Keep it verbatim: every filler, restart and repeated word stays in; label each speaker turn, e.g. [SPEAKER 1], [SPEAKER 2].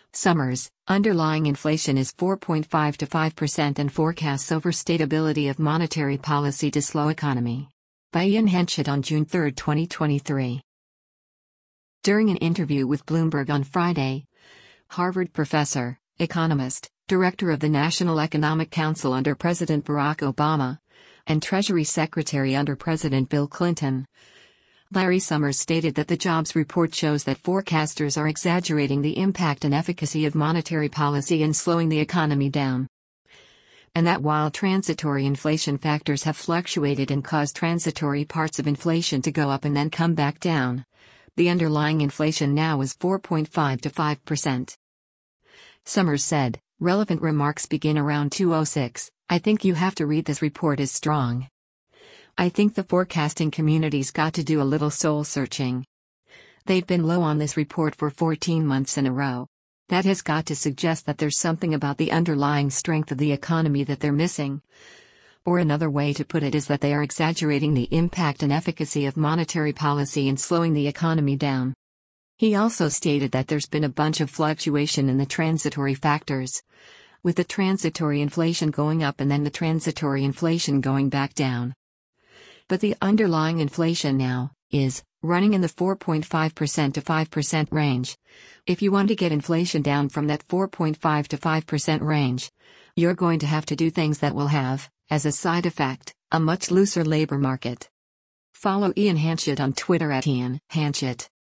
[SPEAKER 1] Summers, underlying inflation is four point five to five percent and forecasts overstatability of monetary policy to slow economy. By Ian Henchett on June third, twenty twenty-three. During an interview with Bloomberg on Friday, Harvard professor, economist, director of the National Economic Council under President Barack Obama, and Treasury Secretary under President Bill Clinton, Larry Summers stated that the jobs report shows that forecasters are exaggerating the impact and efficacy of monetary policy in slowing the economy down. And that while transitory inflation factors have fluctuated and caused transitory parts of inflation to go up and then come back down, the underlying inflation now is four point five to five percent. Summers said, relevant remarks begin around two oh six, I think you have to read this report as strong. I think the forecasting community's got to do a little soul searching. They've been low on this report for fourteen months in a row. That has got to suggest that there's something about the underlying strength of the economy that they're missing. Or another way to put it is that they are exaggerating the impact and efficacy of monetary policy in slowing the economy down. He also stated that there's been a bunch of fluctuation in the transitory factors, with the transitory inflation going up and then the transitory inflation going back down. But the underlying inflation now is running in the four point five percent to five percent range. If you want to get inflation down from that four point five to five percent range, you're going to have to do things that will have, as a side effect, a much looser labor market. Follow Ian Henchett on Twitter at Ian Henchett.